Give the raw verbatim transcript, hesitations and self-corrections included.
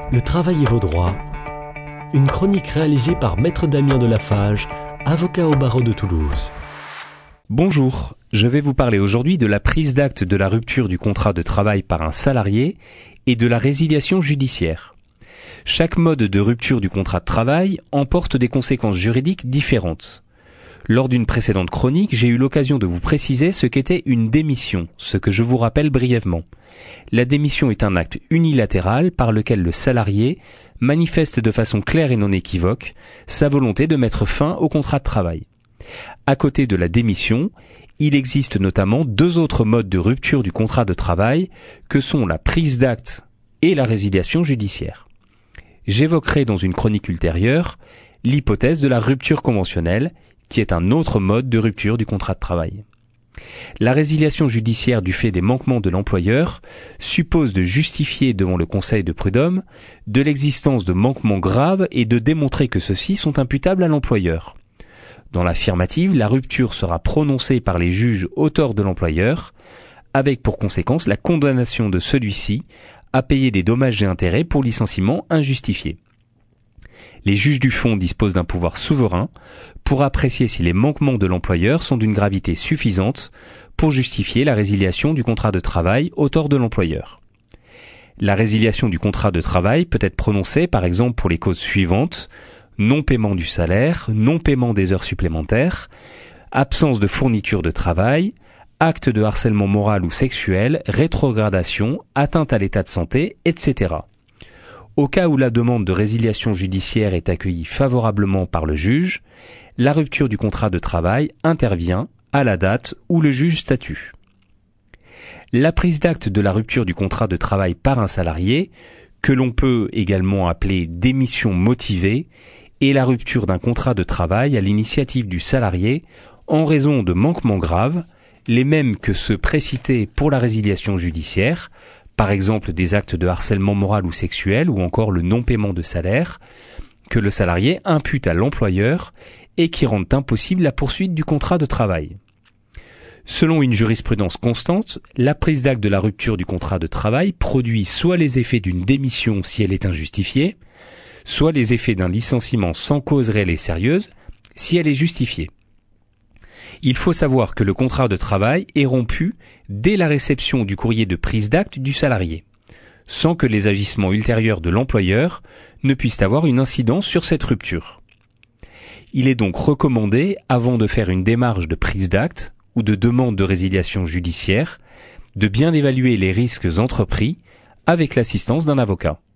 Le travail et vos droits. Une chronique réalisée par Maître Damien Delafage, avocat au barreau de Toulouse. Bonjour, je vais vous parler aujourd'hui de la prise d'acte de la rupture du contrat de travail par un salarié et de la résiliation judiciaire. Chaque mode de rupture du contrat de travail emporte des conséquences juridiques différentes. Lors d'une précédente chronique, j'ai eu l'occasion de vous préciser ce qu'était une démission, ce que je vous rappelle brièvement. La démission est un acte unilatéral par lequel le salarié manifeste de façon claire et non équivoque sa volonté de mettre fin au contrat de travail. À côté de la démission, il existe notamment deux autres modes de rupture du contrat de travail que sont la prise d'acte et la résiliation judiciaire. J'évoquerai dans une chronique ultérieure l'hypothèse de la rupture conventionnelle, qui est un autre mode de rupture du contrat de travail. La résiliation judiciaire du fait des manquements de l'employeur suppose de justifier devant le Conseil de prud'homme de l'existence de manquements graves et de démontrer que ceux-ci sont imputables à l'employeur. Dans l'affirmative, la rupture sera prononcée par les juges auteurs de l'employeur, avec pour conséquence la condamnation de celui-ci à payer des dommages et intérêts pour licenciement injustifié. Les juges du fond disposent d'un pouvoir souverain pour apprécier si les manquements de l'employeur sont d'une gravité suffisante pour justifier la résiliation du contrat de travail au tort de l'employeur. La résiliation du contrat de travail peut être prononcée par exemple pour les causes suivantes: non-paiement du salaire, non-paiement des heures supplémentaires, absence de fourniture de travail, acte de harcèlement moral ou sexuel, rétrogradation, atteinte à l'état de santé, et cetera. Au cas où la demande de résiliation judiciaire est accueillie favorablement par le juge, la rupture du contrat de travail intervient à la date où le juge statue. La prise d'acte de la rupture du contrat de travail par un salarié, que l'on peut également appeler démission motivée, est la rupture d'un contrat de travail à l'initiative du salarié en raison de manquements graves, les mêmes que ceux précités pour la résiliation judiciaire, par exemple des actes de harcèlement moral ou sexuel ou encore le non-paiement de salaire, que le salarié impute à l'employeur et qui rendent impossible la poursuite du contrat de travail. Selon une jurisprudence constante, la prise d'acte de la rupture du contrat de travail produit soit les effets d'une démission si elle est injustifiée, soit les effets d'un licenciement sans cause réelle et sérieuse si elle est justifiée. Il faut savoir que le contrat de travail est rompu dès la réception du courrier de prise d'acte du salarié, sans que les agissements ultérieurs de l'employeur ne puissent avoir une incidence sur cette rupture. Il est donc recommandé, avant de faire une démarche de prise d'acte ou de demande de résiliation judiciaire, de bien évaluer les risques entrepris avec l'assistance d'un avocat.